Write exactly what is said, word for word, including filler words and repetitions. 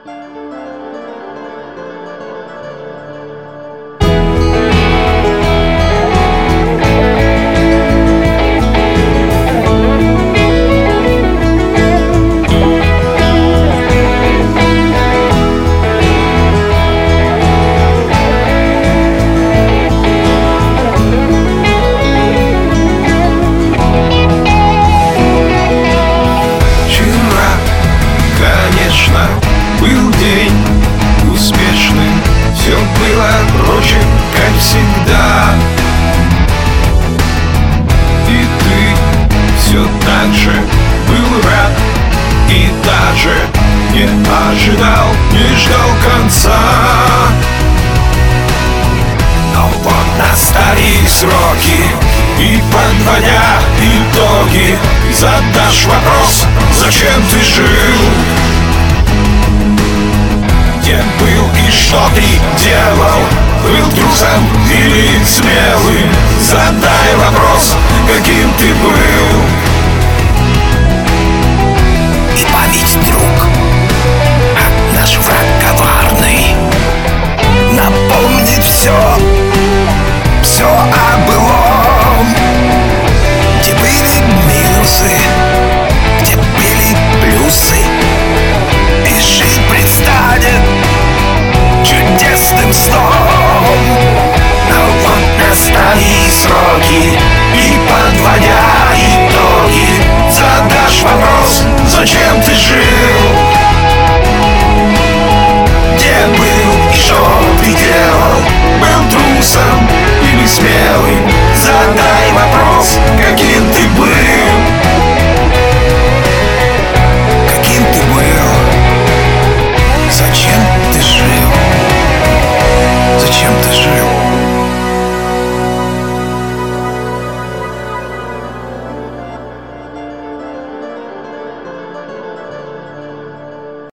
Был день успешным, все было прочим, как всегда. И ты все так же был рад и даже не ожидал, не ждал конца. Но вот настали сроки, и подводя итоги, ты задашь вопрос: зачем ты жил?